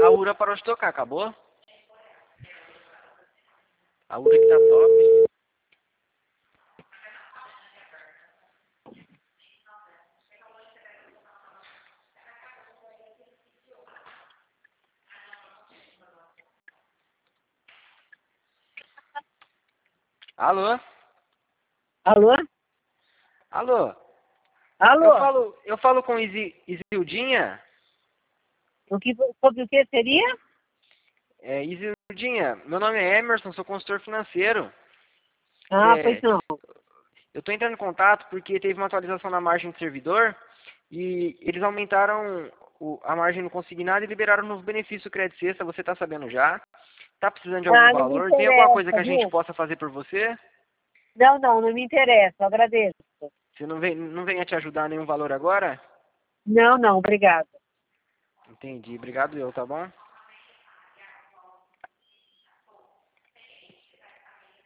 A URA parou de tocar, acabou? A URA que tá top. Alô? Alô? Alô? Alô? Eu falo com Isildinha? Sobre o que seria? Isildinha, meu nome é Emerson, sou consultor financeiro. Ah, pois não. Eu estou entrando em contato porque teve uma atualização na margem do servidor e eles aumentaram a margem no consignado e liberaram um novo benefício crédito sexta. Você está sabendo já? Está precisando de algum Não me valor? Tem alguma coisa que interessa, a gente viu? possa fazer por você? Não me interessa, eu agradeço. Você não venha te ajudar nenhum valor agora? Não, obrigado. Entendi. Obrigado eu, tá bom?